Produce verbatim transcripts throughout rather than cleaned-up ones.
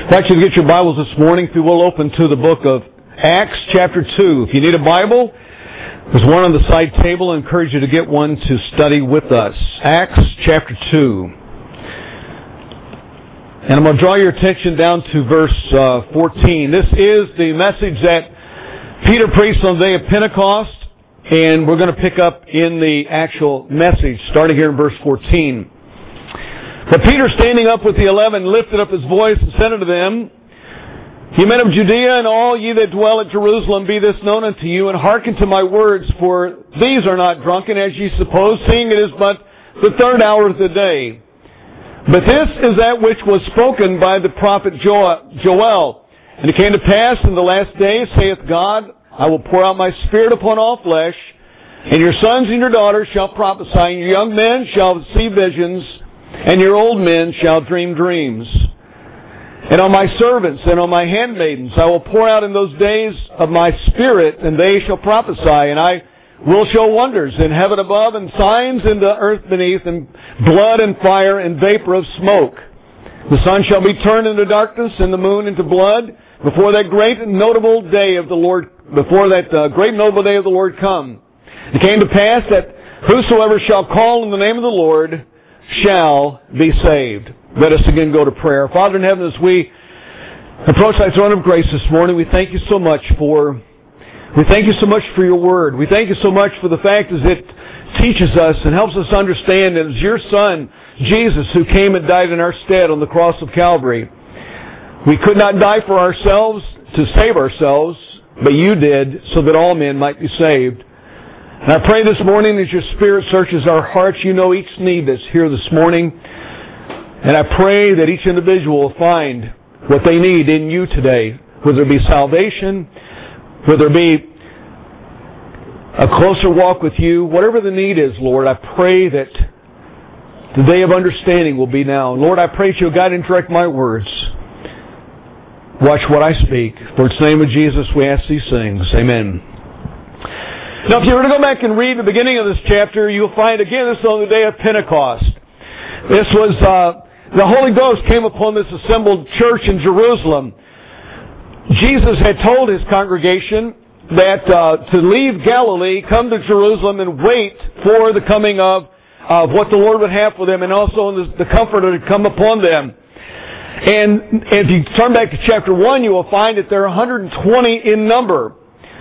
I'd like you to get your Bibles this morning. If you will, open to the book of Acts chapter two. If you need a Bible, there's one on the side table. I encourage you to get one to study with us. Acts chapter two. And I'm going to draw your attention down to verse uh, fourteen. This is the message that Peter preached on the day of Pentecost, and we're going to pick up in the actual message, starting here in verse fourteen. But Peter, standing up with the eleven, lifted up his voice and said unto them, Ye men of Judea, and all ye that dwell at Jerusalem, be this known unto you, and hearken to my words, for these are not drunken, as ye suppose, seeing it is but the third hour of the day. But this is that which was spoken by the prophet Joel. And it came to pass in the last days, saith God, I will pour out my Spirit upon all flesh, and your sons and your daughters shall prophesy, and your young men shall see visions, and your old men shall dream dreams. And on my servants and on my handmaidens I will pour out in those days of my Spirit, and they shall prophesy, and I will show wonders in heaven above, and signs in the earth beneath, and blood and fire and vapor of smoke. The sun shall be turned into darkness, and the moon into blood, before that great and notable day of the Lord, before that uh, great and notable day of the Lord come. It came to pass that whosoever shall call in the name of the Lord shall be saved. Let us again go to prayer. Father in heaven, as we approach thy throne of grace this morning, we thank you so much for we thank you so much for your word. We thank you so much for the fact that it teaches us and helps us understand that it's your Son, Jesus, who came and died in our stead on the cross of Calvary. We could not die for ourselves to save ourselves, but you did so that all men might be saved. And I pray this morning as your Spirit searches our hearts, you know each need that's here this morning. And I pray that each individual will find what they need in you today, whether it be salvation, whether it be a closer walk with you, whatever the need is, Lord, I pray that the day of understanding will be now. And Lord, I pray that you'll guide and direct my words. Watch what I speak. For its name of Jesus we ask these things. Amen. Now, if you were to go back and read the beginning of this chapter, you'll find, again, this is on the day of Pentecost. This was, uh, the Holy Ghost came upon this assembled church in Jerusalem. Jesus had told his congregation that uh, to leave Galilee, come to Jerusalem, and wait for the coming of, of what the Lord would have for them, and also the, the comfort that had come upon them. And if you turn back to chapter one, you will find that there are one hundred twenty in number.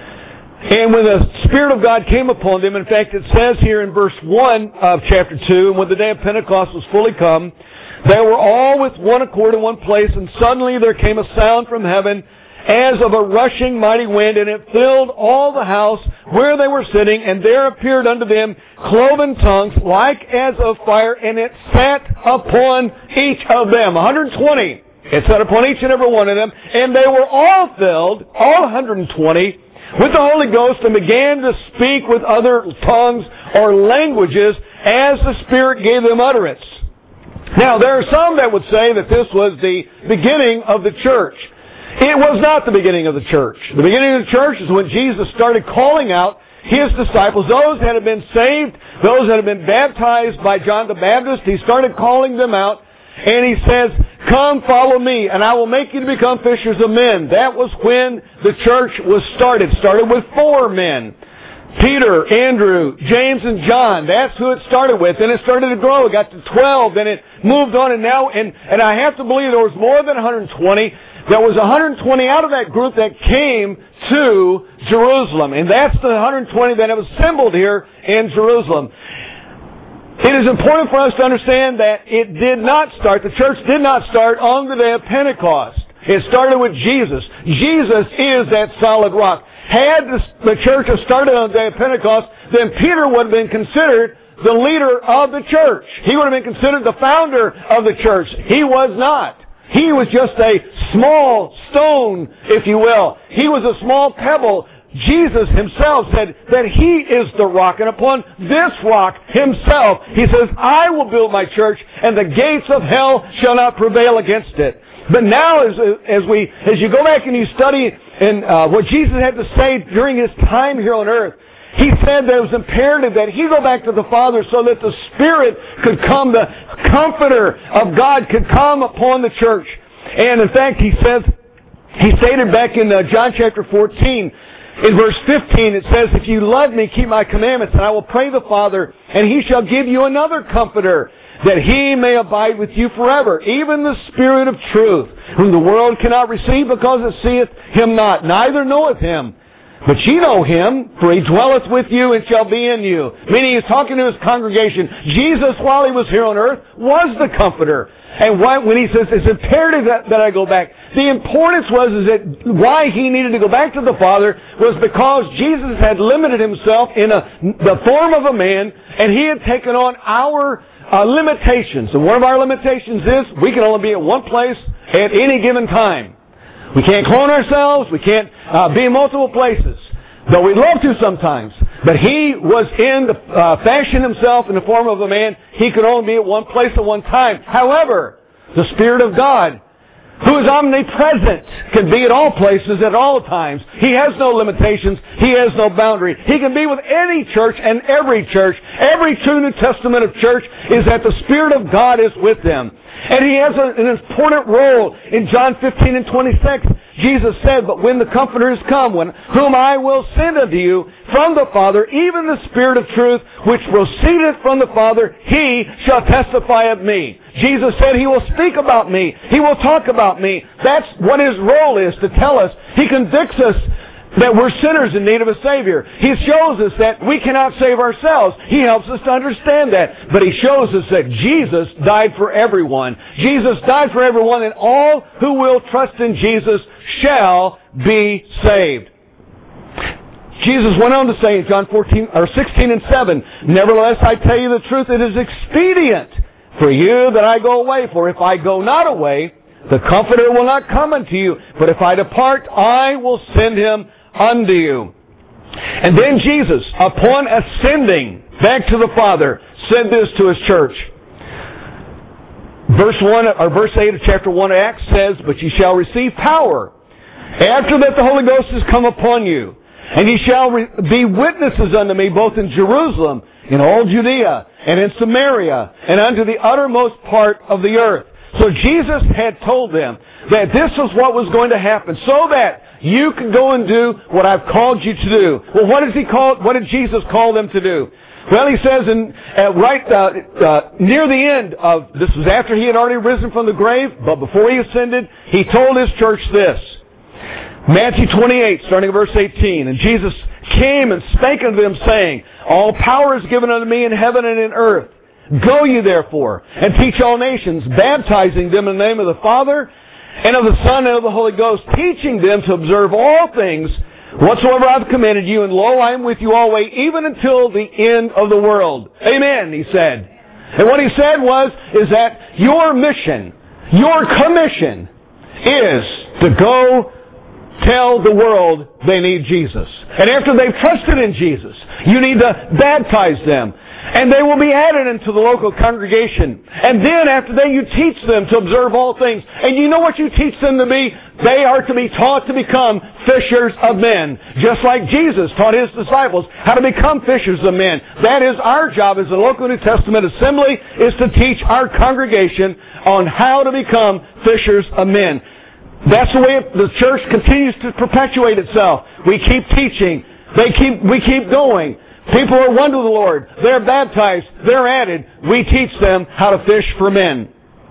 And when the Spirit of God came upon them, in fact, it says here in verse one of chapter two, and when the day of Pentecost was fully come, they were all with one accord in one place, and suddenly there came a sound from heaven as of a rushing mighty wind, and it filled all the house where they were sitting, and there appeared unto them cloven tongues like as of fire, and it sat upon each of them. one hundred twenty. It sat upon each and every one of them, and they were all filled, all one hundred twenty, with the Holy Ghost, and began to speak with other tongues or languages as the Spirit gave them utterance. Now, there are some that would say that this was the beginning of the church. It was not the beginning of the church. The beginning of the church is when Jesus started calling out his disciples, those that had been saved, those that had been baptized by John the Baptist. He started calling them out, and he says, come follow me, and I will make you to become fishers of men. That was when the church was started. It started with four men. Peter, Andrew, James, and John. That's who it started with. Then it started to grow. It got to twelve. Then it moved on, and now, and, and I have to believe there was more than one hundred twenty. There was one hundred twenty out of that group that came to Jerusalem. And that's the one hundred twenty that have assembled here in Jerusalem. It is important for us to understand that it did not start, the church did not start on the day of Pentecost. It started with Jesus. Jesus is that solid rock. Had the church have started on the day of Pentecost, then Peter would have been considered the leader of the church. He would have been considered the founder of the church. He was not. He was just a small stone, if you will. He was a small pebble. Jesus himself said that he is the rock, and upon this rock himself, he says, I will build my church, and the gates of hell shall not prevail against it. But now, as as we as you go back and you study and uh, what Jesus had to say during his time here on earth, he said that it was imperative that he go back to the Father so that the Spirit could come, the Comforter of God could come upon the church. And in fact, he says, he stated back in uh, John chapter fourteen, in verse fifteen, it says, if you love me, keep my commandments, and I will pray the Father, and he shall give you another comforter, that he may abide with you forever, even the Spirit of truth, whom the world cannot receive, because it seeth him not, neither knoweth him. But ye know him, for he dwelleth with you and shall be in you. Meaning he's talking to his congregation. Jesus, while he was here on earth, was the comforter. And why, when he says it's imperative that, that I go back, the importance was is that why he needed to go back to the Father was because Jesus had limited himself in a, the form of a man, and he had taken on our uh, limitations. And one of our limitations is we can only be at one place at any given time. We can't clone ourselves. We can't uh, be in multiple places. Though we'd love to sometimes. But he was in the uh, fashion himself in the form of a man. He could only be at one place at one time. However, the Spirit of God, who is omnipresent, can be at all places at all times. He has no limitations. He has no boundary. He can be with any church and every church. Every true New Testament of church is that the Spirit of God is with them. And he has a, an important role in John fifteen and twenty-six. Jesus said, but when the Comforter is come, when, whom I will send unto you from the Father, even the Spirit of truth, which proceedeth from the Father, he shall testify of me. Jesus said he will speak about me. He will talk about me. That's what his role is, to tell us. He convicts us that we're sinners in need of a Savior. He shows us that we cannot save ourselves. He helps us to understand that. But he shows us that Jesus died for everyone. Jesus died for everyone, and all who will trust in Jesus shall be saved. Jesus went on to say in John fourteen or sixteen and seven, nevertheless I tell you the truth, it is expedient for you that I go away. For if I go not away, the Comforter will not come unto you. But if I depart, I will send him unto you. And then Jesus, upon ascending back to the Father, said this to his church. Verse one or verse eight of chapter one of Acts says, but ye shall receive power after that the Holy Ghost is come upon you, and ye shall re- be witnesses unto me both in Jerusalem, in all Judea, and in Samaria, and unto the uttermost part of the earth. So Jesus had told them that this was what was going to happen, so that you can go and do what I've called you to do. Well, what did he call? What did Jesus call them to do? Well, he says in uh, right uh, uh, near the end of this was after he had already risen from the grave, but before he ascended, he told his church this. Matthew twenty-eight, starting at verse eighteen, and Jesus came and spake unto them, saying, all power is given unto me in heaven and in earth. Go ye therefore, and teach all nations, baptizing them in the name of the Father, and of the Son, and of the Holy Ghost, teaching them to observe all things whatsoever I've commanded you, and lo, I am with you always, even until the end of the world. Amen, he said. And what he said was, is that your mission, your commission, is to go tell the world they need Jesus. And after they've trusted in Jesus, you need to baptize them. And they will be added into the local congregation. And then after that you teach them to observe all things. And you know what you teach them to be? They are to be taught to become fishers of men. Just like Jesus taught his disciples how to become fishers of men. That is our job as a local New Testament assembly, is to teach our congregation on how to become fishers of men. That's the way the church continues to perpetuate itself. We keep teaching. They keep, we keep going. People are won to the Lord. They're baptized. They're added. We teach them how to fish for men.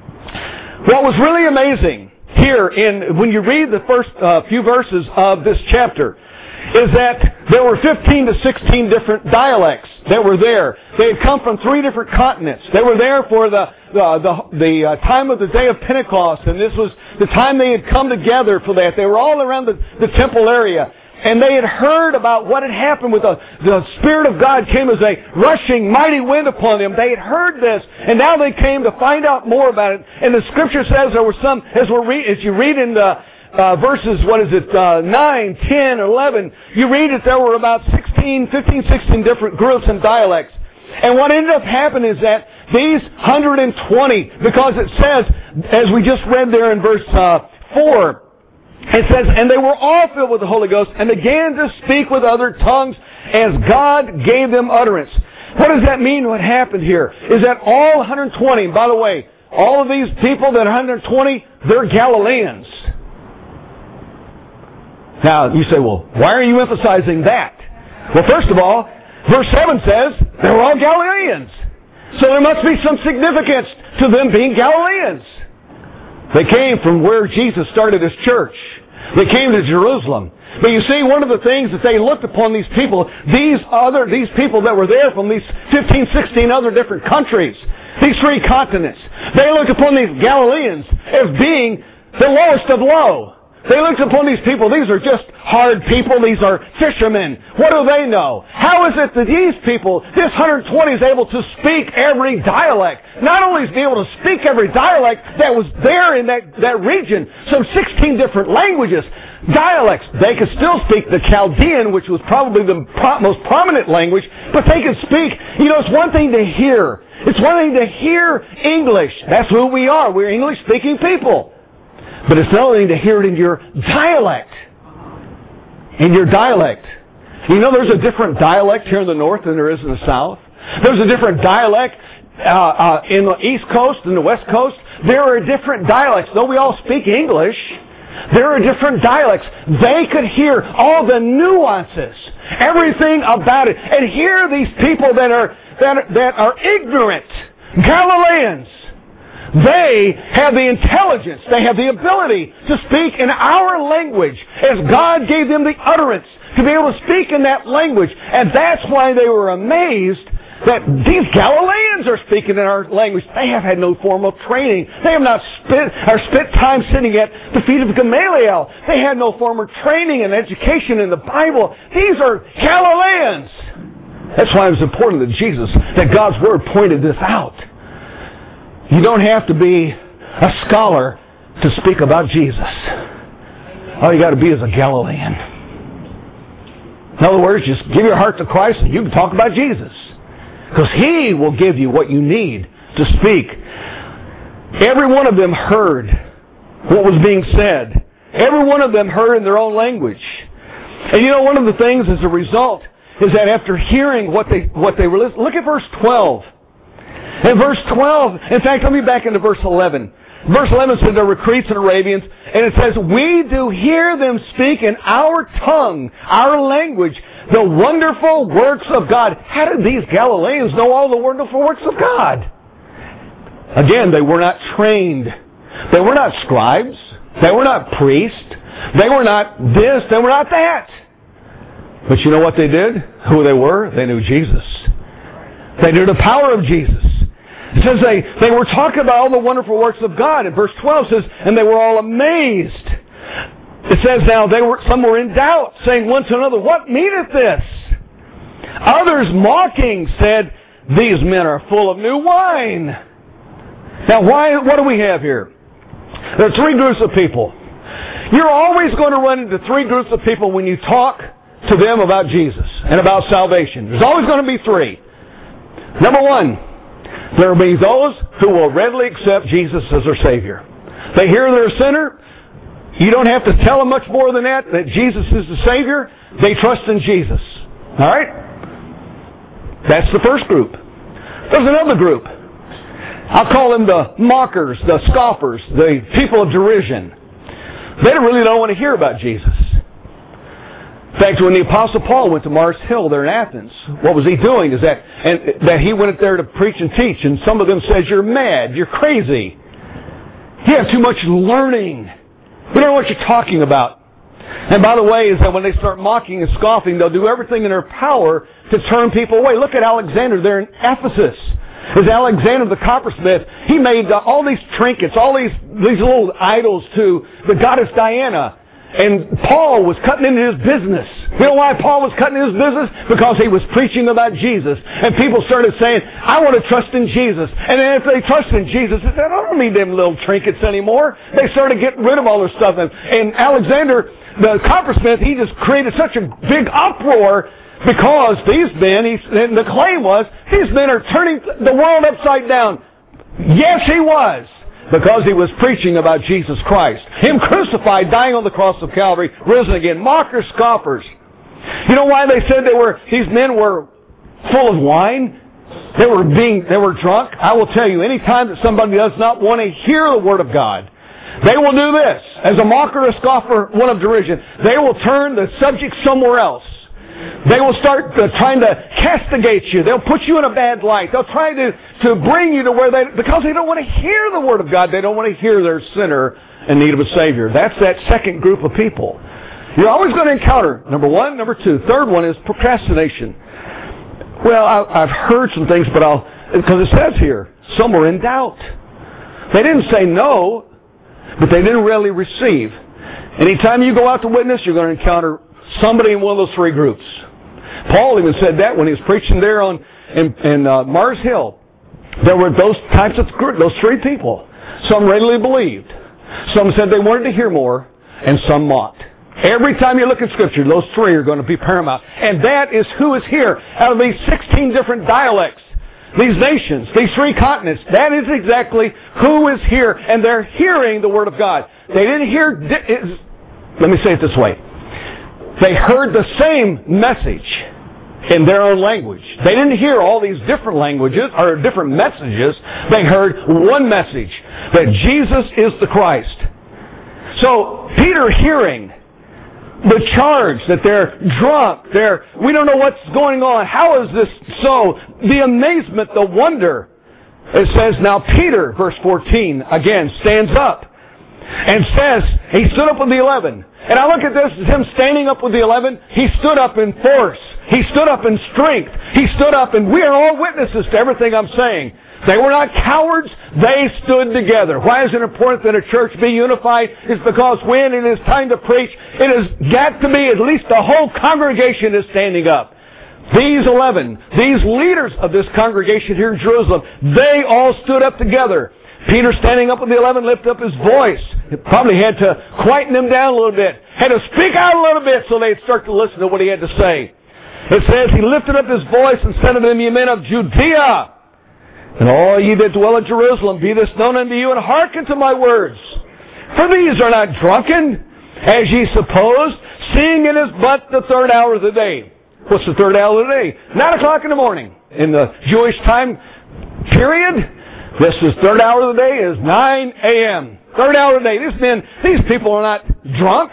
What was really amazing here in when you read the first uh, few verses of this chapter is that there were fifteen to sixteen different dialects that were there. They had come from three different continents. They were there for the the the, the uh, time of the day of Pentecost, and this was the time they had come together for that. They were all around the, the temple area. And they had heard about what had happened with the, the Spirit of God came as a rushing, mighty wind upon them. They had heard this, and now they came to find out more about it. And the Scripture says there were some, as, we're re- as you read in the uh, verses, what is it, uh, nine, ten, eleven, you read that there were about sixteen, fifteen, sixteen different groups and dialects. And what ended up happening is that these one hundred twenty, because it says, as we just read there in verse uh, four, it says, and they were all filled with the Holy Ghost and began to speak with other tongues as God gave them utterance. What does that mean, what happened here? Is that all one hundred twenty, by the way, all of these people that are one hundred twenty, they're Galileans. Now, you say, well, why are you emphasizing that? Well, first of all, verse seven says they were all Galileans. So there must be some significance to them being Galileans. They came from where Jesus started His church. They came to Jerusalem. But you see, one of the things that they looked upon these people, these other, these people that were there from these fifteen, sixteen other different countries, these three continents, they looked upon these Galileans as being the lowest of low. They looked upon these people, these are just hard people, these are fishermen. What do they know? How is it that these people, this one hundred twenty is able to speak every dialect? Not only is he able to speak every dialect that was there in that, that region, some sixteen different languages, dialects. They could still speak the Chaldean, which was probably the pro- most prominent language, but they could speak, you know, it's one thing to hear. It's one thing to hear English. That's who we are. We're English-speaking people. But it's another thing to hear it in your dialect. In your dialect. You know there's a different dialect here in the north than there is in the south. There's a different dialect uh, uh, in the east coast and the west coast. There are different dialects. Though we all speak English, there are different dialects. They could hear all the nuances, everything about it. And here these people that are, that are, that are ignorant, Galileans, they have the intelligence, they have the ability to speak in our language as God gave them the utterance to be able to speak in that language. And that's why they were amazed that these Galileans are speaking in our language. They have had no formal training. They have not spent, or spent time sitting at the feet of Gamaliel. They had no formal training and education in the Bible. These are Galileans. That's why it was important to Jesus that God's Word pointed this out. You don't have to be a scholar to speak about Jesus. All you got to be is a Galilean. In other words, just give your heart to Christ and you can talk about Jesus. Because He will give you what you need to speak. Every one of them heard what was being said. Every one of them heard in their own language. And you know, one of the things as a result is that after hearing what they what they were listening, look at verse twelve. In verse twelve, in fact, let me back into verse eleven. Verse eleven says they're Crete and Arabians, and it says, we do hear them speak in our tongue, our language, the wonderful works of God. How did these Galileans know all the wonderful works of God? Again, they were not trained. They were not scribes. They were not priests. They were not this. They were not that. But you know what they did? Who they were? They knew Jesus. They knew the power of Jesus. It says they, they were talking about all the wonderful works of God. And verse twelve says, and they were all amazed. It says now, they were some were in doubt, saying one to another, what meaneth this? Others mocking said, these men are full of new wine. Now, why? What do we have here? There are three groups of people. You're always going to run into three groups of people when you talk to them about Jesus and about salvation. There's always going to be three. Number one, there will be those who will readily accept Jesus as their Savior. They hear they're a sinner. You don't have to tell them much more than that, that Jesus is the Savior. They trust in Jesus. All right? That's the first group. There's another group. I'll call them the mockers, the scoffers, the people of derision. They really don't want to hear about Jesus. In fact, when the Apostle Paul went to Mars Hill there in Athens, what was he doing? Is that and that he went there to preach and teach, and some of them said, you're mad, you're crazy. You have too much learning. You don't know what you're talking about. And by the way, is that when they start mocking and scoffing, they'll do everything in their power to turn people away. Look at Alexander there in Ephesus. Is Alexander the coppersmith. He made uh, all these trinkets, all these, these little idols to the goddess Diana. And Paul was cutting into his business. You know why Paul was cutting into his business? Because he was preaching about Jesus. And people started saying, I want to trust in Jesus. And then if they trust in Jesus, they said, I don't need them little trinkets anymore. They started getting rid of all their stuff. And, and Alexander, the coppersmith, he just created such a big uproar because these men, he, and the claim was, these men are turning the world upside down. Yes, he was. Because he was preaching about Jesus Christ. Him crucified, dying on the cross of Calvary, risen again. Mockers, scoffers. You know why they said they were, these men were full of wine? they were being, they were drunk. I will tell you, anytime that somebody does not want to hear the Word of God, they will do this. As a mocker, a scoffer, one of derision, they will turn the subject somewhere else. They will start uh, trying to castigate you. They'll put you in a bad light. They'll try to, to bring you to where they, because they don't want to hear the Word of God. They don't want to hear their sinner in need of a Savior. That's that second group of people. You're always going to encounter, number one. Number two. Third one is procrastination. Well, I, I've heard some things, but I'll, because it says here, some were in doubt. They didn't say no, but they didn't really receive. Anytime you go out to witness, you're going to encounter somebody in one of those three groups. Paul even said that when he was preaching there on in, in uh, Mars Hill. There were those types of those three people. Some readily believed. Some said they wanted to hear more, and some mocked. Every time you look at Scripture, those three are going to be paramount. And that is who is here. Out of these sixteen different dialects, these nations, these three continents, that is exactly who is here. And they're hearing the Word of God. They didn't hear... Let me say it this way. They heard the same message in their own language. They didn't hear all these different languages or different messages. They heard one message, that Jesus is the Christ. So, Peter hearing the charge that they're drunk, they're, we don't know what's going on, how is this so? The amazement, the wonder. It says, now Peter, verse fourteen, again, stands up and says, he stood up with the eleven. And I look at this as him standing up with the eleven. He stood up in force. He stood up in strength. He stood up, and we are all witnesses to everything I'm saying. They were not cowards. They stood together. Why is it important that a church be unified? It's because when it is time to preach, it has got to be at least the whole congregation is standing up. These eleven, these leaders of this congregation here in Jerusalem, they all stood up together. Peter, standing up with the eleven, lifted up his voice. He probably had to quieten them down a little bit. Had to speak out a little bit so they'd start to listen to what he had to say. It says, he lifted up his voice and said unto them, ye men of Judea, and all ye that dwell at Jerusalem, be this known unto you, and hearken to my words. For these are not drunken, as ye suppose, seeing it is but the third hour of the day. What's the third hour of the day? Nine o'clock in the morning. In the Jewish time period, this is third hour of the day is nine a.m. Third hour of the day. These men, these people are not drunk.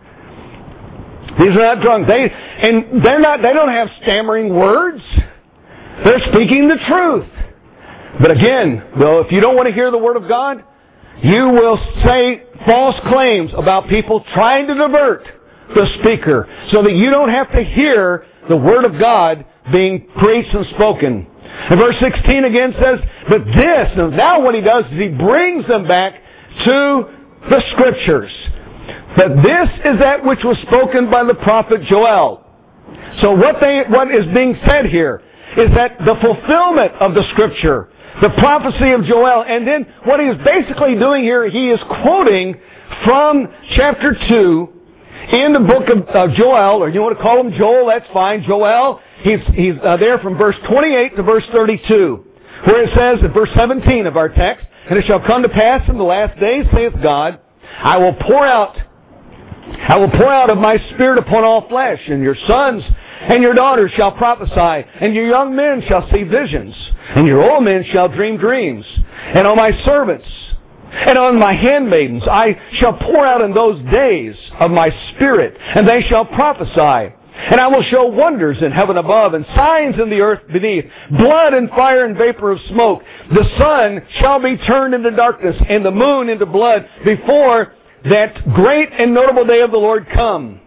These are not drunk. They and they're not. They don't have stammering words. They're speaking the truth. But again, though, if you don't want to hear the Word of God, you will say false claims about people trying to divert the speaker so that you don't have to hear the Word of God being preached and spoken. And verse sixteen again says, but this, now what he does is he brings them back to the Scriptures. But this is that which was spoken by the prophet Joel. So what they, what is being said here is that the fulfillment of the Scripture, the prophecy of Joel, and then what he is basically doing here, he is quoting from chapter two in the book of uh, Joel, or you want to call him Joel, that's fine, Joel. He's, he's uh, there from verse twenty-eight to verse thirty-two, where it says in verse seventeen of our text, and it shall come to pass in the last days, saith God, I will pour out, I will pour out of my Spirit upon all flesh, and your sons and your daughters shall prophesy, and your young men shall see visions, and your old men shall dream dreams. And on my servants and on my handmaidens I shall pour out in those days of my Spirit, and they shall prophesy. And I will show wonders in heaven above, and signs in the earth beneath, blood and fire and vapor of smoke. The sun shall be turned into darkness, and the moon into blood, before that great and notable day of the Lord come.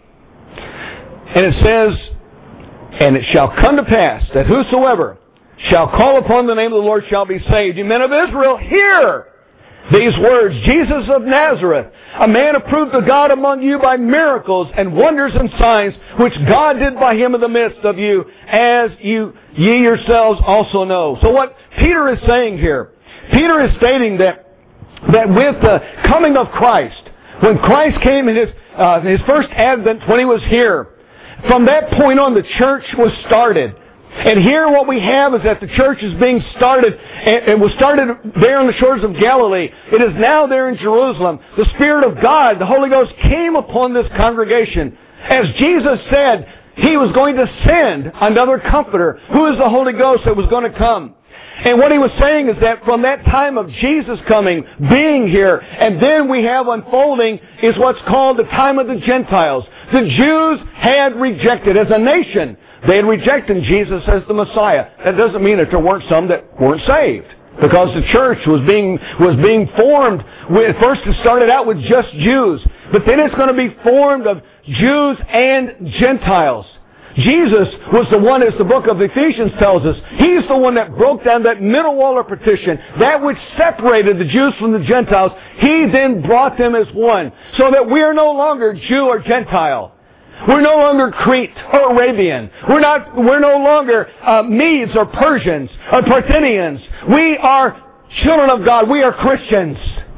And it says, and it shall come to pass that whosoever shall call upon the name of the Lord shall be saved. You men of Israel, hear these words. Jesus of Nazareth, a man approved of God among you by miracles and wonders and signs, which God did by him in the midst of you, as you ye yourselves also know. So what Peter is saying here, Peter is stating that that with the coming of Christ, when Christ came in his uh, his first advent, when he was here, from that point on the church was started. And here what we have is that the church is being started, and it was started there on the shores of Galilee. It is now there in Jerusalem. The Spirit of God, the Holy Ghost, came upon this congregation. As Jesus said, He was going to send another Comforter, who is the Holy Ghost that was going to come. And what he was saying is that from that time of Jesus coming, being here, and then we have unfolding is what's called the time of the Gentiles. The Jews had rejected, as a nation, they had rejected Jesus as the Messiah. That doesn't mean that there weren't some that weren't saved, because the church was being was being formed. At first it started out with just Jews, but then it's going to be formed of Jews and Gentiles. Jesus was the one, as the book of Ephesians tells us, He's the one that broke down that middle wall of partition, that which separated the Jews from the Gentiles. He then brought them as one, so that we are no longer Jew or Gentile. We're no longer Crete or Arabian. We're not. We're no longer uh, Medes or Persians or Parthians. We are children of God. We are Christians.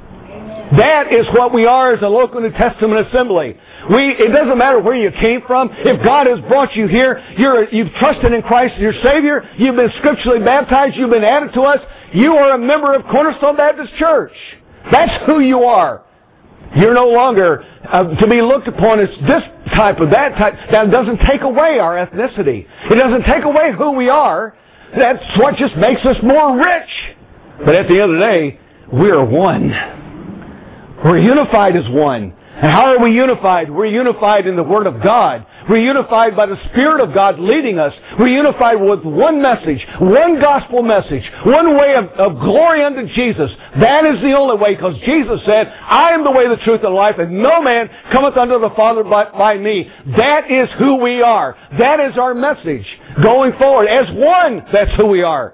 That is what we are as a local New Testament assembly. We, it doesn't matter where you came from. If God has brought you here, you're, you've trusted in Christ as your Savior, you've been scripturally baptized, you've been added to us, you are a member of Cornerstone Baptist Church. That's who you are. You're no longer uh, to be looked upon as this type or that type. That doesn't take away our ethnicity. It doesn't take away who we are. That's what just makes us more rich. But at the end of the day, we are one. We're unified as one. And how are we unified? We're unified in the Word of God. We're unified by the Spirit of God leading us. We're unified with one message, one gospel message, one way of, of glory unto Jesus. That is the only way, because Jesus said, I am the way, the truth, and life, and no man cometh unto the Father but by me. That is who we are. That is our message going forward. As one, that's who we are.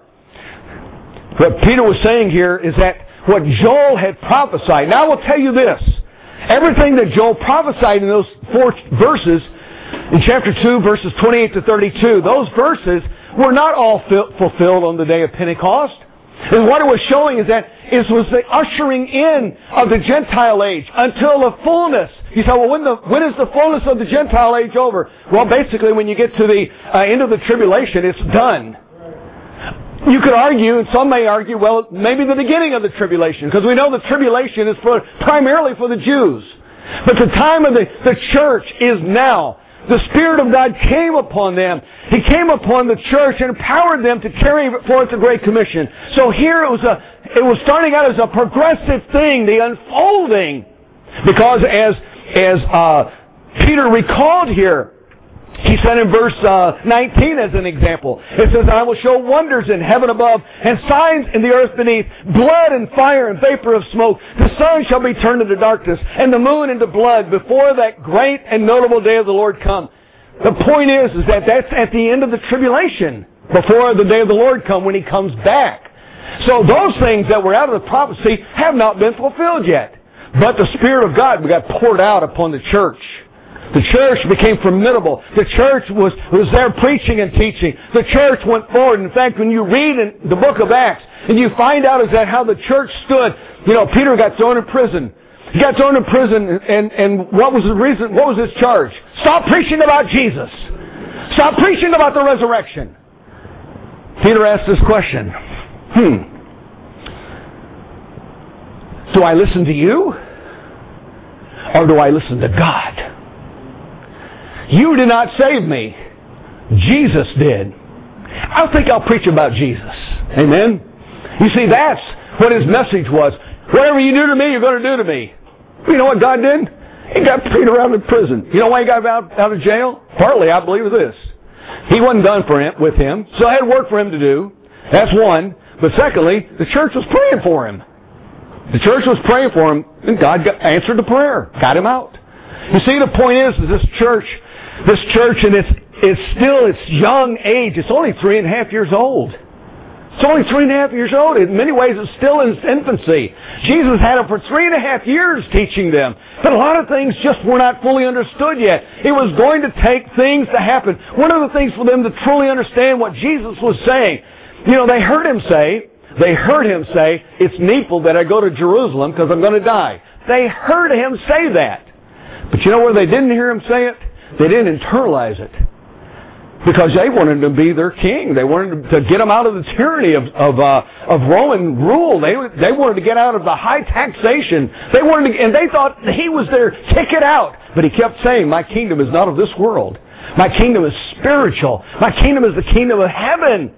What Peter was saying here is that what Joel had prophesied. Now I will tell you this. Everything that Joel prophesied in those four verses, in chapter two, verses twenty-eight to thirty-two, those verses were not all fulfilled on the day of Pentecost. And what it was showing is that it was the ushering in of the Gentile age until the fullness. You say, well, when, the, when is the fullness of the Gentile age over? Well, basically, when you get to the uh, end of the tribulation, it's done. You could argue, and some may argue, well, maybe the beginning of the tribulation, because we know the tribulation is for primarily for the Jews. But the time of the, the church is now. The Spirit of God came upon them. He came upon the church and empowered them to carry forth the Great Commission. So here it was a, it was starting out as a progressive thing, the unfolding. Because as, as, uh, Peter recalled here, he said in verse uh, nineteen as an example, it says, I will show wonders in heaven above and signs in the earth beneath, blood and fire and vapor of smoke. The sun shall be turned into darkness and the moon into blood before that great and notable day of the Lord come. The point is, is that that's at the end of the tribulation, before the day of the Lord come, when He comes back. So those things that were out of the prophecy have not been fulfilled yet. But the Spirit of God got poured out upon the church. The church became formidable. The church was, was there preaching and teaching. The church went forward. In fact, when you read in the book of Acts, and you find out is that how the church stood, you know, Peter got thrown in prison. He got thrown in prison, and, and what was the reason? What was his charge? Stop preaching about Jesus. Stop preaching about the resurrection. Peter asked this question. Hmm. Do I listen to you? Or do I listen to God? You did not save me. Jesus did. I think I'll preach about Jesus. Amen? You see, that's what his message was. Whatever you do to me, you're going to do to me. You know what God did? He got Peter out of prison. You know why he got out, out of jail? Partly, I believe, with this. He wasn't done for him, with him, so I had work for him to do. That's one. But secondly, the church was praying for him. The church was praying for him, and God got, answered the prayer. Got him out. You see, the point is, is this church... This church, and it's, it's still its young age. It's only three and a half years old. It's only three and a half years old. In many ways, it's still in its infancy. Jesus had it for three and a half years teaching them. But a lot of things just were not fully understood yet. It was going to take things to happen. One of the things for them to truly understand what Jesus was saying, you know, they heard Him say, they heard Him say, it's needful that I go to Jerusalem because I'm going to die. They heard Him say that. But you know where they didn't hear Him say it? They didn't internalize it, because they wanted to be their king. They wanted to get them out of the tyranny of of, uh, of Roman rule. They they wanted to get out of the high taxation. They wanted to, and they thought He was their ticket out. But He kept saying, "My kingdom is not of this world." My kingdom is spiritual. My kingdom is the kingdom of heaven.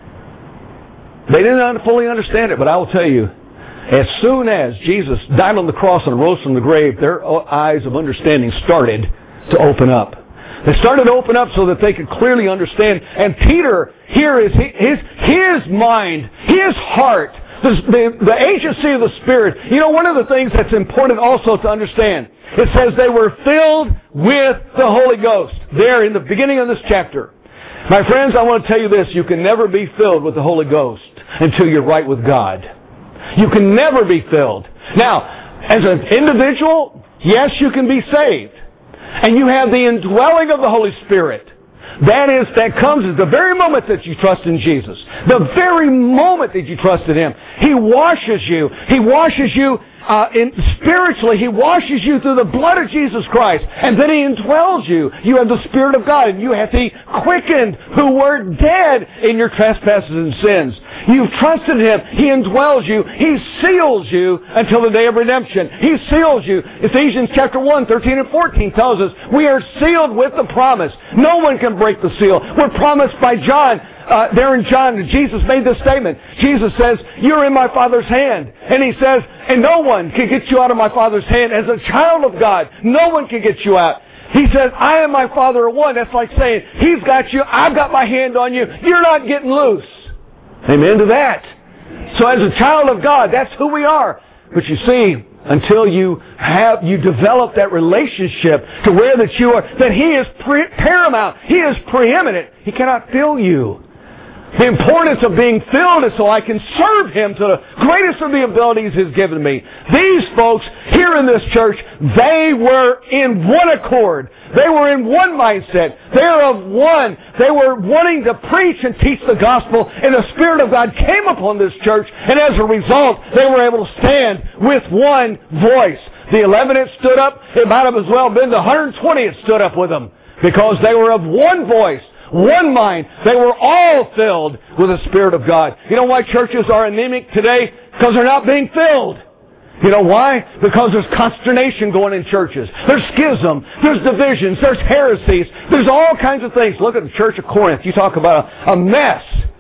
They didn't fully understand it, but I will tell you, as soon as Jesus died on the cross and rose from the grave, their eyes of understanding started to open up. They started to open up so that they could clearly understand. And Peter, here is his, his mind, his heart, the, the, the agency of the Spirit. You know, one of the things that's important also to understand, it says they were filled with the Holy Ghost. There in the beginning of this chapter. My friends, I want to tell you this. You can never be filled with the Holy Ghost until you're right with God. You can never be filled. Now, as an individual, yes, you can be saved. And you have the indwelling of the Holy Spirit. That is, that comes at the very moment that you trust in Jesus. The very moment that you trust in Him. He washes you. He washes you uh, in, spiritually. He washes you through the blood of Jesus Christ. And then He indwells you. You have the Spirit of God. And you have the quickened who were dead in your trespasses and sins. You've trusted Him. He indwells you. He seals you until the day of redemption. He seals you. Ephesians chapter one, thirteen and fourteen tells us we are sealed with the promise. No one can break the seal. We're promised by John. Uh, there in John, Jesus made this statement. Jesus says, you're in my Father's hand. And He says, and no one can get you out of my Father's hand. As a child of God, no one can get you out. He says, I and my Father are one. That's like saying, He's got you, I've got my hand on you. You're not getting loose. Amen to that. So as a child of God, that's who we are. But you see, until you have, you develop that relationship to where that you are, that He is pre- paramount. He is preeminent. He cannot fill you. The importance of being filled is so I can serve Him to the greatest of the abilities He's given me. These folks here in this church, they were in one accord. They were in one mindset. They are of one. They were wanting to preach and teach the gospel, and the Spirit of God came upon this church, and as a result, they were able to stand with one voice. The eleven that stood up, it might have as well been the one hundred twenty that stood up with them, because they were of one voice. One mind. They were all filled with the Spirit of God. You know why churches are anemic today? Because they're not being filled. You know why? Because there's consternation going in churches. There's schism. There's divisions. There's heresies. There's all kinds of things. Look at the Church of Corinth. You talk about a, a mess.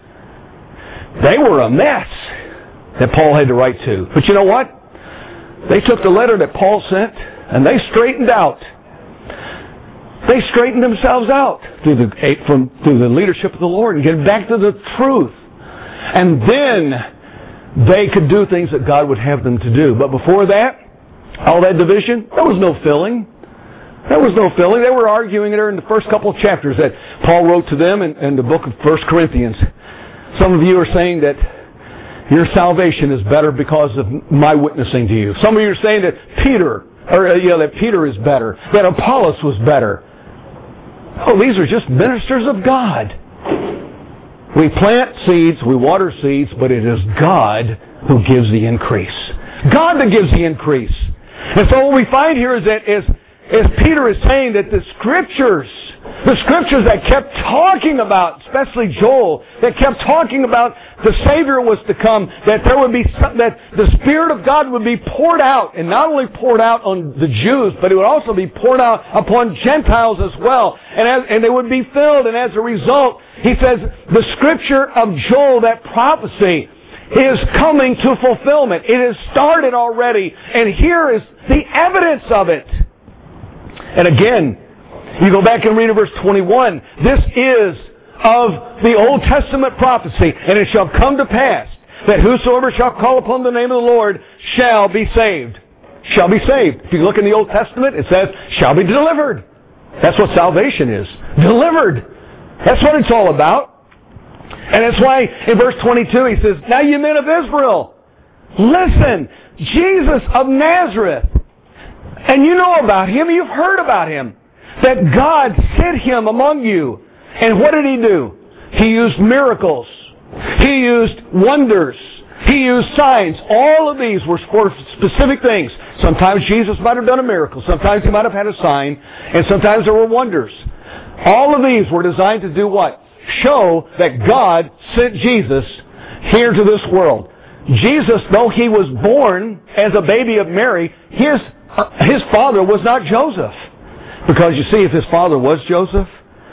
They were a mess that Paul had to write to. But you know what? They took the letter that Paul sent and they straightened out. They straightened themselves out through the, from, through the leadership of the Lord and get back to the truth. And then they could do things that God would have them to do. But before that, all that division, there was no filling. There was no filling. They were arguing there in the first couple of chapters that Paul wrote to them in, in the book of First Corinthians. Some of you are saying that your salvation is better because of my witnessing to you. Some of you are saying that Peter, or you know, that Peter is better, that Apollos was better. Oh, these are just ministers of God. We plant seeds, we water seeds, but it is God who gives the increase. God that gives the increase. And so what we find here is that as, as Peter is saying that the Scriptures, the Scriptures that kept talking about, especially Joel, that kept talking about the Savior was to come, that there would be some, that the Spirit of God would be poured out, and not only poured out on the Jews, but it would also be poured out upon Gentiles as well, and as, and they would be filled. And as a result, he says the Scripture of Joel, that prophecy, is coming to fulfillment. It has started already, and here is the evidence of it. And again, you go back and read in verse twenty-one. This is of the Old Testament prophecy. And it shall come to pass that whosoever shall call upon the name of the Lord shall be saved. Shall be saved. If you look in the Old Testament, it says, shall be delivered. That's what salvation is. Delivered. That's what it's all about. And that's why in verse twenty-two he says, now you men of Israel, listen, Jesus of Nazareth. And you know about Him. You've heard about Him. That God sent Him among you. And what did He do? He used miracles. He used wonders. He used signs. All of these were for specific things. Sometimes Jesus might have done a miracle. Sometimes He might have had a sign. And sometimes there were wonders. All of these were designed to do what? Show that God sent Jesus here to this world. Jesus, though He was born as a baby of Mary, His, uh, his father was not Joseph. Because you see, if His father was Joseph,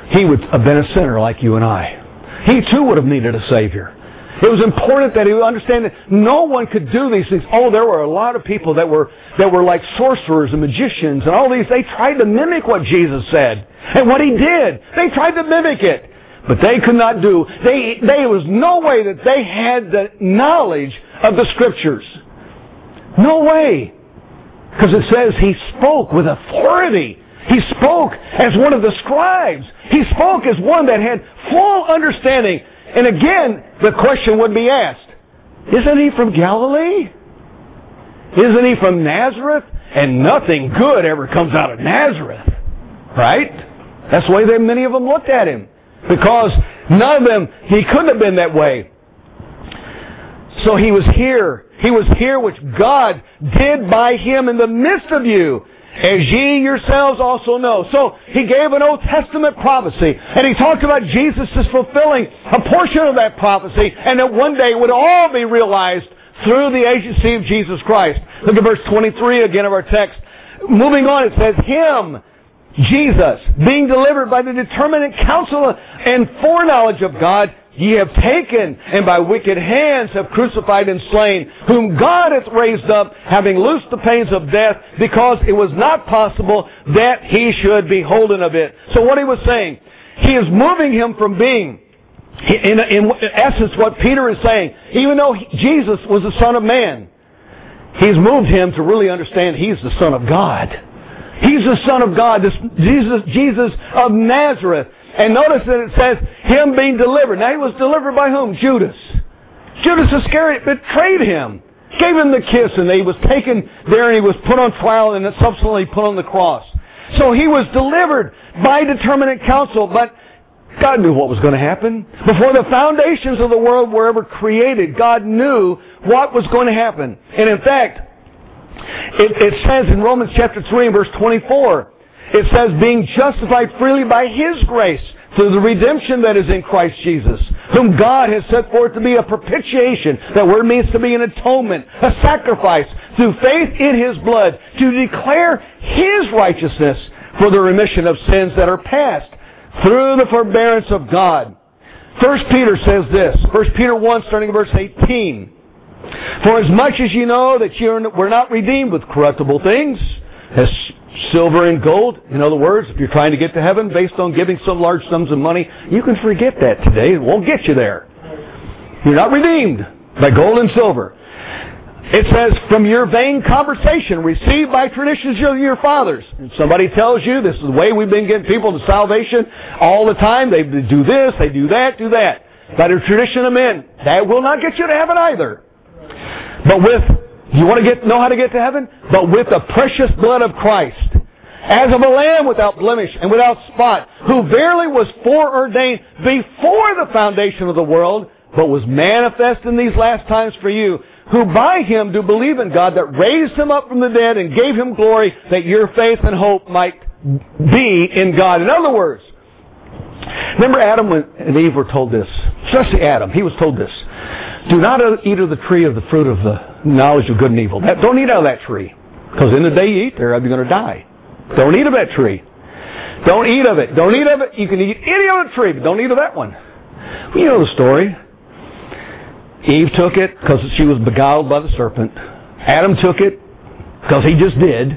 he would have been a sinner like you and I. He too would have needed a Savior. It was important that he would understand that no one could do these things. Oh, there were a lot of people that were that were like sorcerers and magicians and all these. They tried to mimic what Jesus said and what He did. They tried to mimic it, but they could not do. They, there was no way that they had the knowledge of the Scriptures. No way. Because it says He spoke with authority. He spoke as one of the scribes. He spoke as one that had full understanding. And again, the question would be asked, isn't He from Galilee? Isn't He from Nazareth? And nothing good ever comes out of Nazareth. Right? That's the way that many of them looked at Him. Because none of them, He couldn't have been that way. So He was here. He was here which God did by Him in the midst of you, as ye yourselves also know. So He gave an Old Testament prophecy, and He talked about Jesus as fulfilling a portion of that prophecy, and that one day it would all be realized through the agency of Jesus Christ. Look at verse twenty-three again of our text. Moving on, it says, Him, Jesus, being delivered by the determinate counsel and foreknowledge of God, ye have taken, and by wicked hands have crucified and slain, whom God hath raised up, having loosed the pains of death, because it was not possible that He should be holden of it. So what He was saying, He is moving Him from being, in, in essence what Peter is saying, even though he, Jesus was the Son of Man, He's moved Him to really understand He's the Son of God. He's the Son of God, this Jesus, Jesus of Nazareth. And notice that it says, Him being delivered. Now He was delivered by whom? Judas. Judas Iscariot betrayed Him. Gave Him the kiss, and He was taken there and He was put on trial and subsequently put on the cross. So He was delivered by determinate counsel, but God knew what was going to happen. Before the foundations of the world were ever created, God knew what was going to happen. And in fact, it, it says in Romans chapter three and verse twenty-four, it says, being justified freely by His grace through the redemption that is in Christ Jesus, whom God has set forth to be a propitiation. That word means to be an atonement, a sacrifice, through faith in His blood, to declare His righteousness for the remission of sins that are past, through the forbearance of God. First Peter says this, First Peter one, starting at verse eighteen, for as much as you know that you were not redeemed with corruptible things, as silver and gold. In other words, if you're trying to get to heaven based on giving some large sums of money, you can forget that today. It won't get you there. You're not redeemed by gold and silver. It says, from your vain conversation received by traditions of your fathers. And somebody tells you this is the way we've been getting people to salvation all the time. They do this, they do that, do that. By the tradition of men. That will not get you to heaven either. But with You want to get know how to get to heaven? But with the precious blood of Christ, as of a lamb without blemish and without spot, who verily was foreordained before the foundation of the world, but was manifest in these last times for you, who by Him do believe in God, that raised Him up from the dead and gave Him glory, that your faith and hope might be in God. In other words, remember Adam and Eve were told this, especially Adam, he was told this, do not eat of the tree of the fruit of the knowledge of good and evil. Don't eat out of that tree, because in the day you eat thereof, you're going to die. Don't eat of that tree. Don't eat of it. Don't eat of it. You can eat any other tree, but don't eat of that one. Well, you know the story. Eve took it because she was beguiled by the serpent. Adam took it because he just did.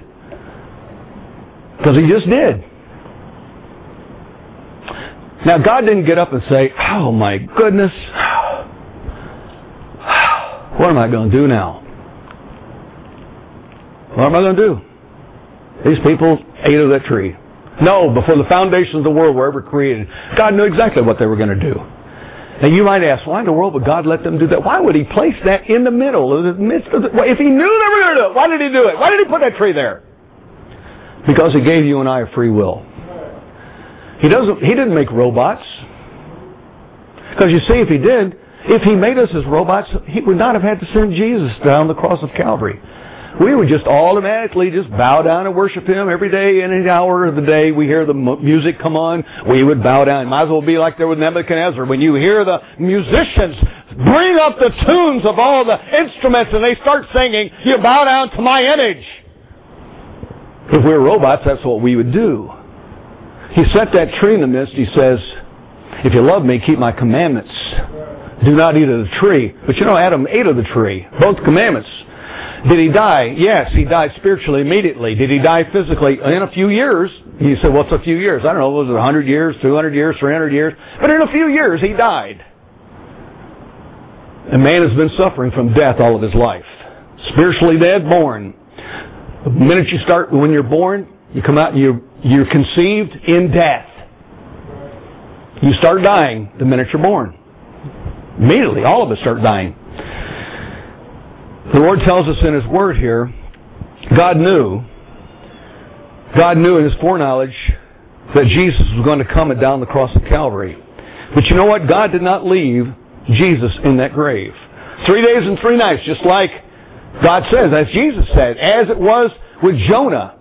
Because he just did. Now, God didn't get up and say, oh my goodness, what am I going to do now? What am I going to do? These people ate of that tree. No, before the foundations of the world were ever created, God knew exactly what they were going to do. Now you might ask, why in the world would God let them do that? Why would He place that in the middle, in the midst of the... If He knew they were going to do it, why did He do it? Why did He put that tree there? Because He gave you and I a free will. He doesn't. He didn't make robots. Because you see, if He did, if He made us as robots, He would not have had to send Jesus down the cross of Calvary. We would just automatically just bow down and worship Him every day, any hour of the day. We hear the music come on, we would bow down. It might as well be like there with Nebuchadnezzar. When you hear the musicians bring up the tunes of all the instruments and they start singing, you bow down to my image. If we were robots, that's what we would do. He set that tree in the midst. He says, if you love me, keep my commandments. Do not eat of the tree. But you know, Adam ate of the tree. Both commandments. Did he die? Yes, he died spiritually immediately. Did he die physically? In a few years. You say, what's a few years? I don't know, was it one hundred years, two hundred years, three hundred years? But in a few years, he died. And man has been suffering from death all of his life. Spiritually dead, born. The minute you start, when you're born, you come out and you're, you're conceived in death. You start dying the minute you're born. Immediately, all of us start dying. The Lord tells us in His Word here, God knew, God knew in His foreknowledge that Jesus was going to come and down the cross of Calvary. But you know what? God did not leave Jesus in that grave. Three days and three nights, just like God says, as Jesus said, as it was with Jonah.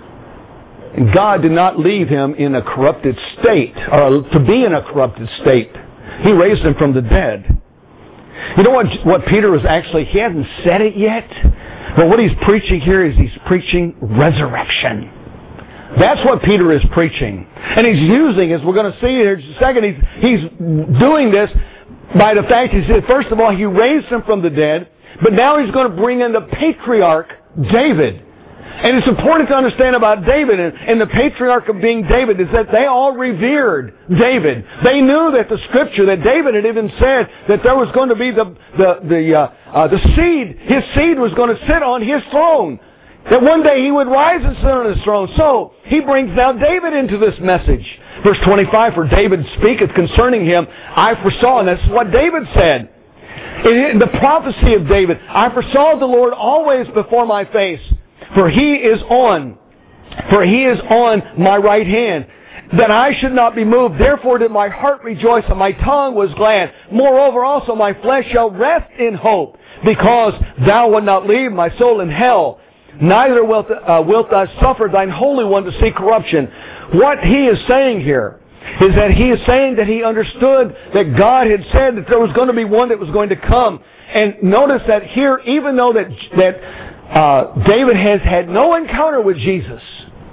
And God did not leave him in a corrupted state, or to be in a corrupted state. He raised him from the dead. You know what, what Peter was actually, he hadn't said it yet, but what he's preaching here is he's preaching resurrection. That's what Peter is preaching. And he's using, as we're going to see here in a second, he's, he's doing this by the fact he said, first of all, he raised him from the dead, but now he's going to bring in the patriarch David. And it's important to understand about David and, and the patriarch of being David is that they all revered David. They knew that the scripture, that David had even said that there was going to be the the the, uh, uh, the seed, his seed was going to sit on his throne. That one day he would rise and sit on his throne. So he brings now David into this message. Verse twenty-five, for David speaketh concerning him, I foresaw, and that's what David said. In the prophecy of David, I foresaw the Lord always before my face. For he is on, for he is on my right hand, that I should not be moved. Therefore did my heart rejoice, and my tongue was glad. Moreover also my flesh shall rest in hope, because thou wilt not leave my soul in hell, neither wilt, uh, wilt thou suffer thine Holy One to see corruption. What he is saying here is that he is saying that he understood that God had said that there was going to be one that was going to come. And notice that here, even though that that Uh, David has had no encounter with Jesus.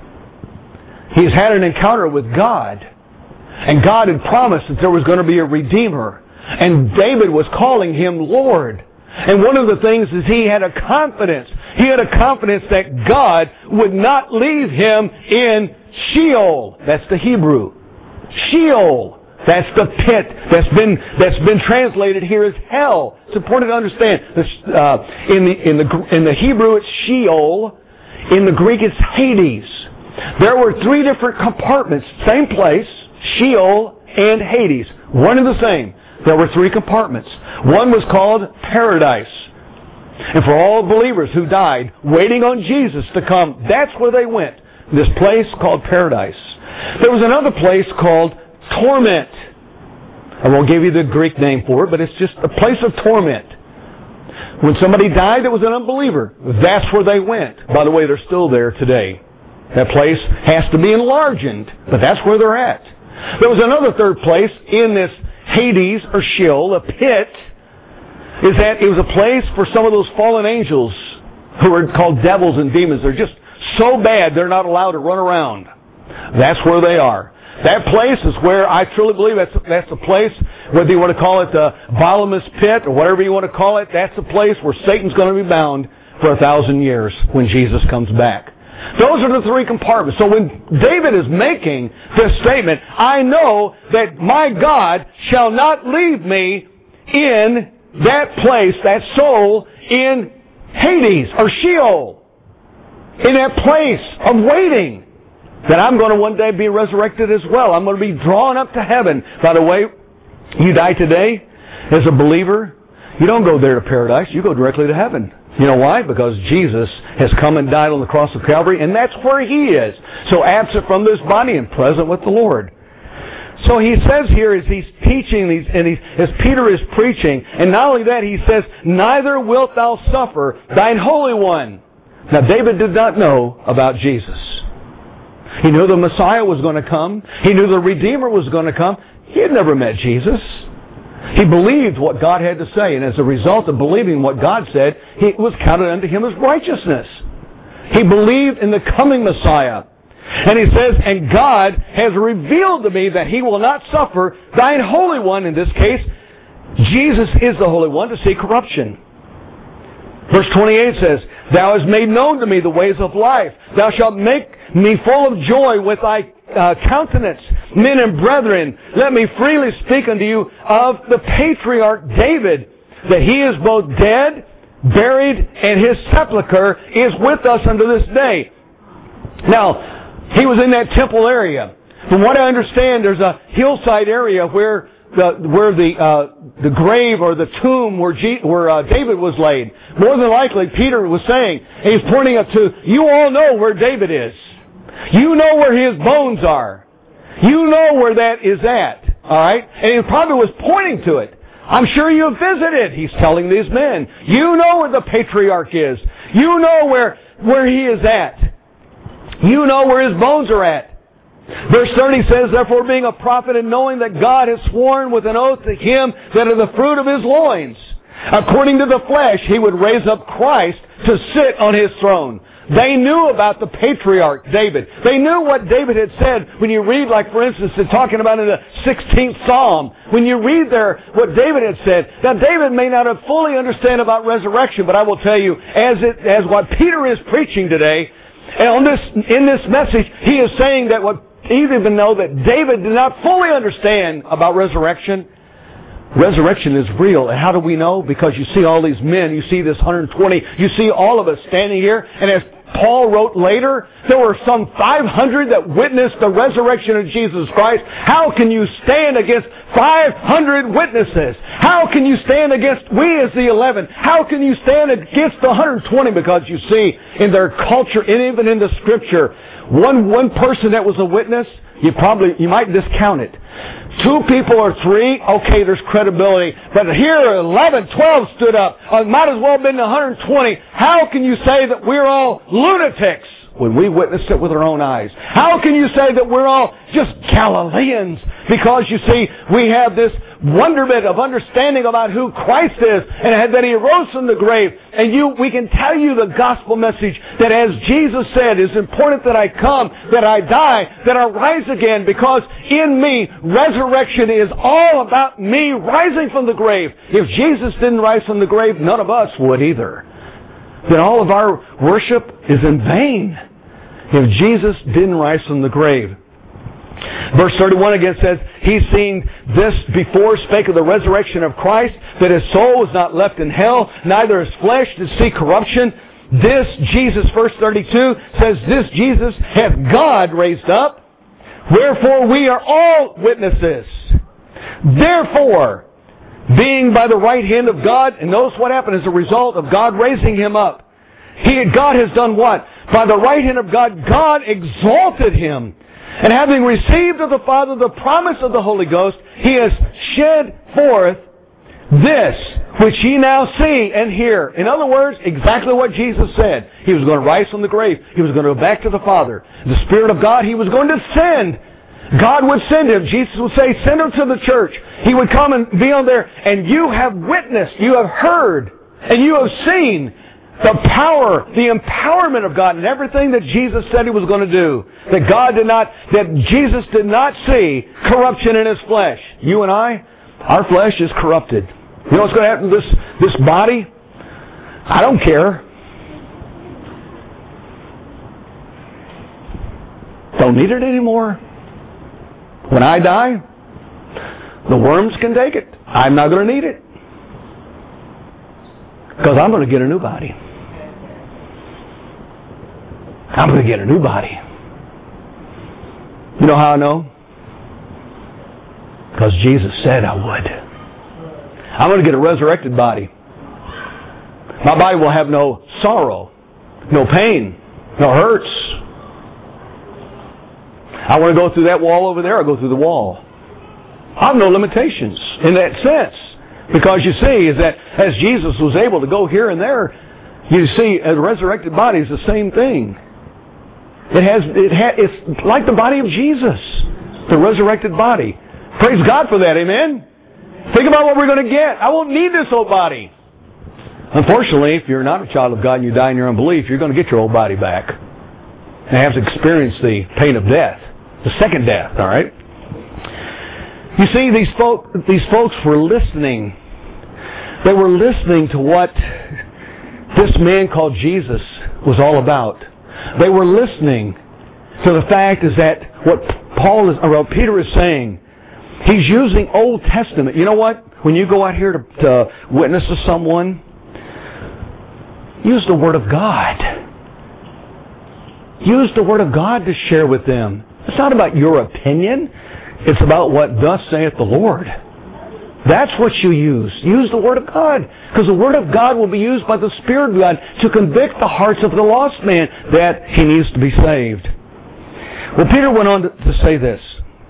He's had an encounter with God. And God had promised that there was going to be a Redeemer. And David was calling Him Lord. And one of the things is he had a confidence. He had a confidence that God would not leave him in Sheol. That's the Hebrew. Sheol. That's the pit that's been that's been translated here as hell. It's important to understand. This, uh, in the in the in the Hebrew it's Sheol. In the Greek it's Hades. There were three different compartments, same place, Sheol and Hades, one and the same. There were three compartments. One was called Paradise, and for all believers who died waiting on Jesus to come, that's where they went. This place called Paradise. There was another place called Torment. I won't give you the Greek name for it, but it's just a place of torment. When somebody died that was an unbeliever, that's where they went. By the way, they're still there today. That place has to be enlarged, but that's where they're at. There was another third place in this Hades or Sheol, a pit, is that it was a place for some of those fallen angels who are called devils and demons. They're just so bad they're not allowed to run around. That's where they are. That place is where I truly believe that's that's the place, whether you want to call it the bottomless pit or whatever you want to call it, that's the place where Satan's going to be bound for a thousand years when Jesus comes back. Those are the three compartments. So when David is making this statement, I know that my God shall not leave me in that place, that soul, in Hades or Sheol, in that place of waiting. That I'm going to one day be resurrected as well. I'm going to be drawn up to heaven. By the way, you die today as a believer, you don't go there to paradise. You go directly to heaven. You know why? Because Jesus has come and died on the cross of Calvary, and that's where He is. So absent from this body and present with the Lord. So he says here as he's teaching, these, and he's, as Peter is preaching, and not only that, he says, neither wilt thou suffer thine Holy One. Now David did not know about Jesus. He knew the Messiah was going to come. He knew the Redeemer was going to come. He had never met Jesus. He believed what God had to say, and as a result of believing what God said, it was counted unto him as righteousness. He believed in the coming Messiah. And he says, and God has revealed to me that he will not suffer thine Holy One, in this case, Jesus is the Holy One, to see corruption. Verse twenty-eight says, thou hast made known to me the ways of life. Thou shalt make me full of joy with thy uh, countenance. Men and brethren, let me freely speak unto you of the patriarch David, that he is both dead, buried, and his sepulchre is with us unto this day. Now, he was in that temple area. From what I understand, there's a hillside area where the where the uh, the grave or the tomb where G, where uh, David was laid. More than likely, Peter was saying, he's pointing up to, you all know where David is. You know where his bones are. You know where that is at. All right? And he probably was pointing to it. I'm sure you have visited, he's telling these men. You know where the patriarch is. You know where, where he is at. You know where his bones are at. Verse thirty says, therefore being a prophet and knowing that God has sworn with an oath to him that of the fruit of his loins, according to the flesh, he would raise up Christ to sit on his throne. They knew about the patriarch David. They knew what David had said. When you read, like for instance, they're talking about in the sixteenth Psalm, when you read there what David had said. Now David may not have fully understand about resurrection, but I will tell you, as it as what Peter is preaching today, and on this in this message, he is saying that what he even know that David did not fully understand about resurrection. Resurrection is real. And how do we know? Because you see all these men, you see this one hundred twenty, you see all of us standing here, and as Paul wrote later, there were some five hundred that witnessed the resurrection of Jesus Christ. How can you stand against five hundred witnesses? How can you stand against we as the eleven? How can you stand against the one hundred twenty? Because you see, in their culture, and even in the Scripture, one one person that was a witness, you probably you might discount it. Two people or three, okay, there's credibility. But here, eleven, twelve stood up. It might as well have been one hundred twenty. How can you say that we're all lunatics when we witnessed it with our own eyes? How can you say that we're all just Galileans? Because you see, we have this wonderment of understanding about who Christ is and that he rose from the grave. And you, we can tell you the gospel message that, as Jesus said, it's important that I come, that I die, that I rise again, because in me, resurrection is all about me rising from the grave. If Jesus didn't rise from the grave, none of us would either. Then all of our worship is in vain if Jesus didn't rise from the grave. Verse thirty-one again says, he seen this before, spake of the resurrection of Christ, that his soul was not left in hell, neither his flesh did see corruption. This Jesus, verse thirty-two, says, this Jesus hath God raised up, wherefore we are all witnesses. Therefore, being by the right hand of God, and notice what happened as a result of God raising him up. He, God has done what? By the right hand of God, God exalted him. And having received of the Father the promise of the Holy Ghost, he has shed forth this which ye now see and hear. In other words, exactly what Jesus said. He was going to rise from the grave. He was going to go back to the Father. The Spirit of God, he was going to send. God would send him. Jesus would say, send him to the church. He would come and be on there. And you have witnessed, you have heard, and you have seen the power, the empowerment of God, and everything that Jesus said he was going to do. That God did not, that Jesus did not see corruption in his flesh. You and I, our flesh is corrupted. You know what's going to happen to this, this body? I don't care. Don't need it anymore. When I die, the worms can take it. I'm not going to need it. Because I'm going to get a new body. I'm going to get a new body. You know how I know? Because Jesus said I would. I'm going to get a resurrected body. My body will have no sorrow, no pain, no hurts. I want to go through that wall over there, I'll go through the wall. I have no limitations in that sense. Because you see, is that as Jesus was able to go here and there, you see, a resurrected body is the same thing. It has, it ha, it's like the body of Jesus, the resurrected body. Praise God for that, amen? Think about what we're going to get. I won't need this old body. Unfortunately, if you're not a child of God and you die in your unbelief, you're going to get your old body back. and has experienced the pain of death, the second death, all right? You see, these, folk, these folks were listening. They were listening to what this man called Jesus was all about. They were listening to the fact is that what Paul is, or what Peter is saying, he's using Old Testament. You know what? When you go out here to, to witness to someone, use the Word of God. Use the Word of God to share with them. It's not about your opinion. It's about what thus saith the Lord. That's what you use. Use the Word of God. Because the Word of God will be used by the Spirit of God to convict the hearts of the lost man that he needs to be saved. Well, Peter went on to, to say this.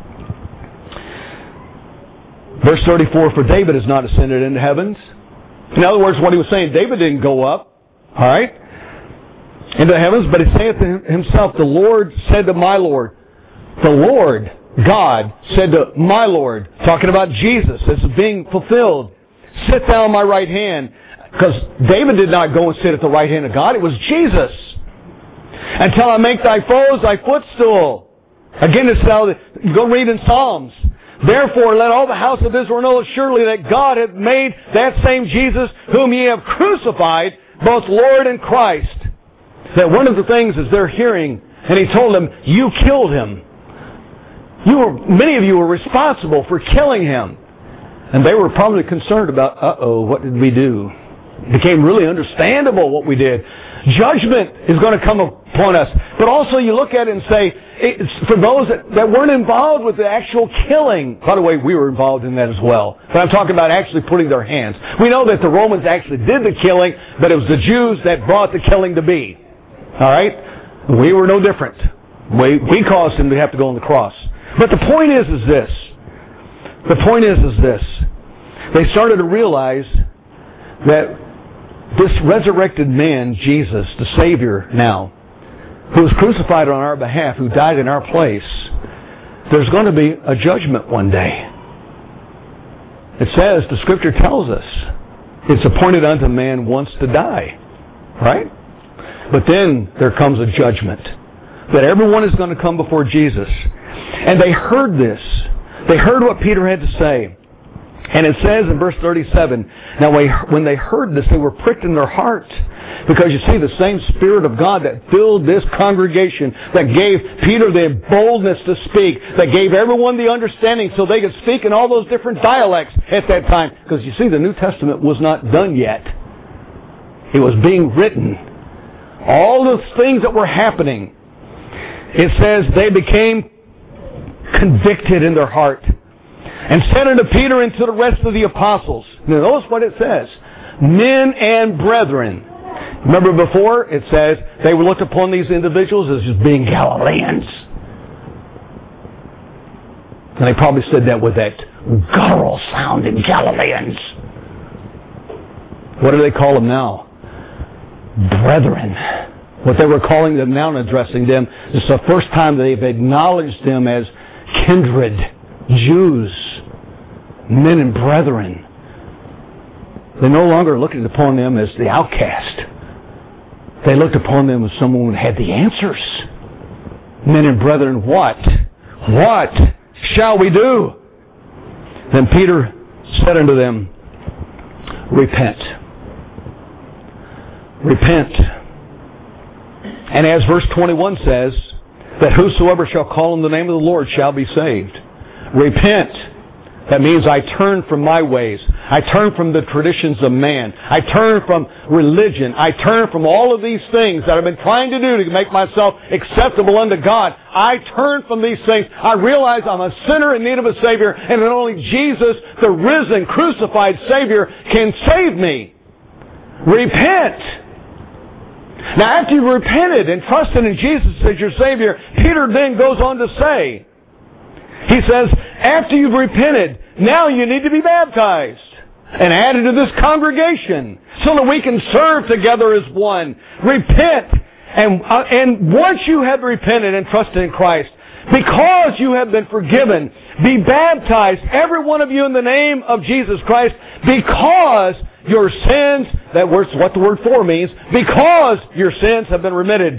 Verse thirty-four, for David has not ascended into heavens. In other words, what he was saying, David didn't go up, all right, into the heavens, but he saith to himself, the Lord said to my Lord, the Lord, God, said to my Lord, talking about Jesus, this is being fulfilled, sit thou on my right hand. Because David did not go and sit at the right hand of God, it was Jesus. Until I make thy foes thy footstool. Again, it's now, go read in Psalms. Therefore, let all the house of Israel know surely that God hath made that same Jesus whom ye have crucified, both Lord and Christ. That one of the things is they're hearing, and he told them, you killed him. You were, many of you were responsible for killing him. And they were probably concerned about, uh-oh, what did we do? It became really understandable what we did. Judgment is going to come upon us. But also you look at it and say, it's for those that, that weren't involved with the actual killing. By the way, we were involved in that as well. But I'm talking about actually putting their hands. We know that the Romans actually did the killing, but it was the Jews that brought the killing to be. All right? We were no different. We, we caused them to have to go on the cross. But the point is, is this. The point is, is this. They started to realize that this resurrected man, Jesus, the Savior now, who was crucified on our behalf, who died in our place, there's going to be a judgment one day. It says, the Scripture tells us, it's appointed unto man once to die. Right? But then there comes a judgment. That everyone is going to come before Jesus. And they heard this. They heard what Peter had to say. And it says in verse thirty-seven, now when they heard this, they were pricked in their heart. Because you see, the same Spirit of God that filled this congregation, that gave Peter the boldness to speak, that gave everyone the understanding so they could speak in all those different dialects at that time. Because you see, the New Testament was not done yet. It was being written. All the things that were happening, it says they became convicted in their heart. And said unto Peter and to the rest of the apostles. Now notice what it says. Men and brethren. Remember before it says they were looked upon these individuals as just being Galileans. And they probably said that with that guttural sounding Galileans. What do they call them now? Brethren. What they were calling them now and addressing them is the first time they've acknowledged them as kindred Jews, men and brethren. They no longer looked upon them as the outcast. They looked upon them as someone who had the answers. Men and brethren, what? What shall we do? Then Peter said unto them, repent. Repent. And as verse twenty-one says, that whosoever shall call on the name of the Lord shall be saved. Repent. That means I turn from my ways. I turn from the traditions of man. I turn from religion. I turn from all of these things that I've been trying to do to make myself acceptable unto God. I turn from these things. I realize I'm a sinner in need of a Savior, and that only Jesus, the risen, crucified Savior, can save me. Repent. Now, after you've repented and trusted in Jesus as your Savior, Peter then goes on to say, he says, after you've repented, now you need to be baptized and added to this congregation so that we can serve together as one. Repent. And, uh, and once you have repented and trusted in Christ, because you have been forgiven, be baptized, every one of you, in the name of Jesus Christ, because your sins, that word's what the word for means, because your sins have been remitted.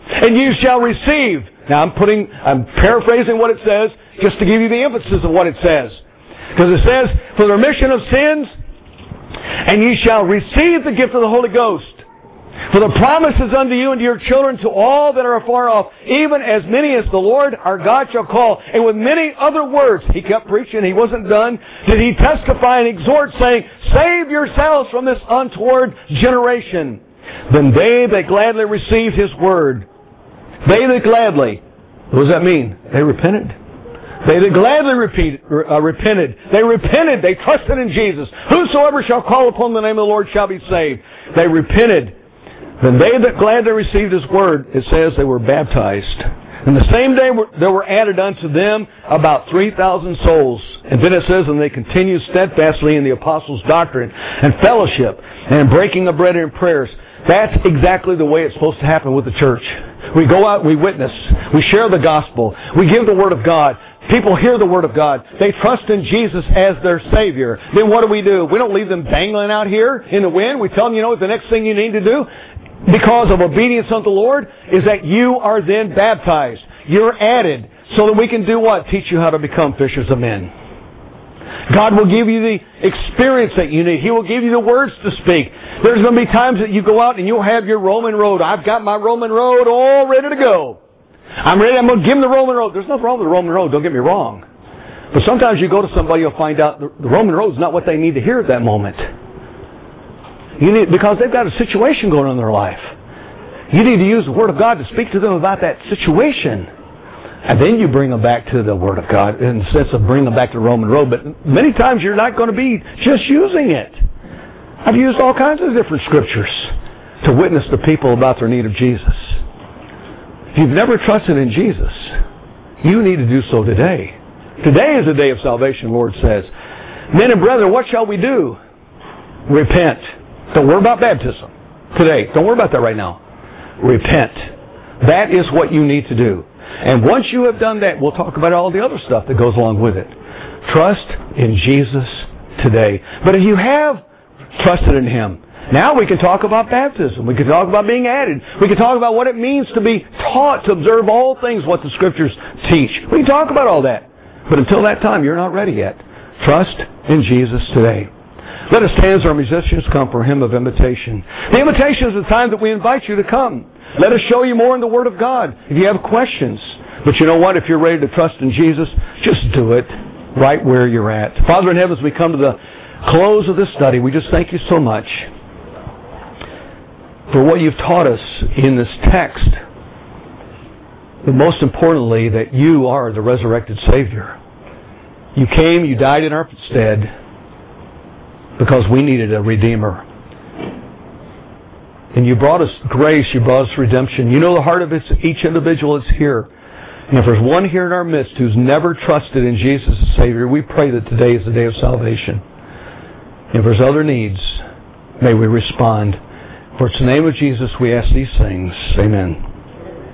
And you shall receive. Now I'm putting, I'm paraphrasing what it says just to give you the emphasis of what it says. Because it says, for the remission of sins, and ye shall receive the gift of the Holy Ghost. For the promise is unto you and to your children, to all that are afar off, even as many as the Lord our God shall call. And with many other words, he kept preaching, he wasn't done, did he testify and exhort, saying, save yourselves from this untoward generation. Then they that gladly received his word, they that gladly, what does that mean? They repented. They that gladly repeat, uh, repented. They repented. They trusted in Jesus. Whosoever shall call upon the name of the Lord shall be saved. They repented. Then they that gladly received his word, it says they were baptized. And the same day there were added unto them about three thousand souls. And then it says, and they continued steadfastly in the apostles' doctrine and fellowship and in breaking of bread and prayers. That's exactly the way it's supposed to happen with the church. We go out, we witness, we share the gospel, we give the word of God. People hear the word of God. They trust in Jesus as their Savior. Then what do we do? We don't leave them dangling out here in the wind. We tell them, you know what the next thing you need to do, because of obedience unto the Lord, is that you are then baptized. You're added so that we can do what? Teach you how to become fishers of men. God will give you the experience that you need. He will give you the words to speak. There's going to be times that you go out and you'll have your Roman road. I've got my Roman road all ready to go. I'm ready. I'm going to give them the Roman road. There's nothing wrong with the Roman road. Don't get me wrong. But sometimes you go to somebody, you'll find out the Roman road is not what they need to hear at that moment. You need, because they've got a situation going on in their life. You need to use the Word of God to speak to them about that situation. And then you bring them back to the Word of God in the sense of bring them back to the Roman road. But many times you're not going to be just using it. I've used all kinds of different scriptures to witness to people about their need of Jesus. If you've never trusted in Jesus, you need to do so today. Today is the day of salvation, the Lord says. Men and brethren, what shall we do? Repent. Don't worry about baptism today. Don't worry about that right now. Repent. That is what you need to do. And once you have done that, we'll talk about all the other stuff that goes along with it. Trust in Jesus today. But if you have trusted in Him, now we can talk about baptism. We can talk about being added. We can talk about what it means to be taught to observe all things what the Scriptures teach. We can talk about all that. But until that time, you're not ready yet. Trust in Jesus today. Let us stand as our musicians come for a hymn of invitation. The invitation is the time that we invite you to come. Let us show you more in the Word of God. If you have questions, but you know what? If you're ready to trust in Jesus, just do it right where you're at. Father in heaven, as we come to the close of this study, we just thank you so much for what you've taught us in this text. But most importantly, that you are the resurrected Savior. You came, you died in our stead because we needed a Redeemer. And you brought us grace, you brought us redemption. You know the heart of each individual that's here. And if there's one here in our midst who's never trusted in Jesus as Savior, we pray that today is the day of salvation. And if there's other needs, may we respond. For it's in the name of Jesus we ask these things. Amen.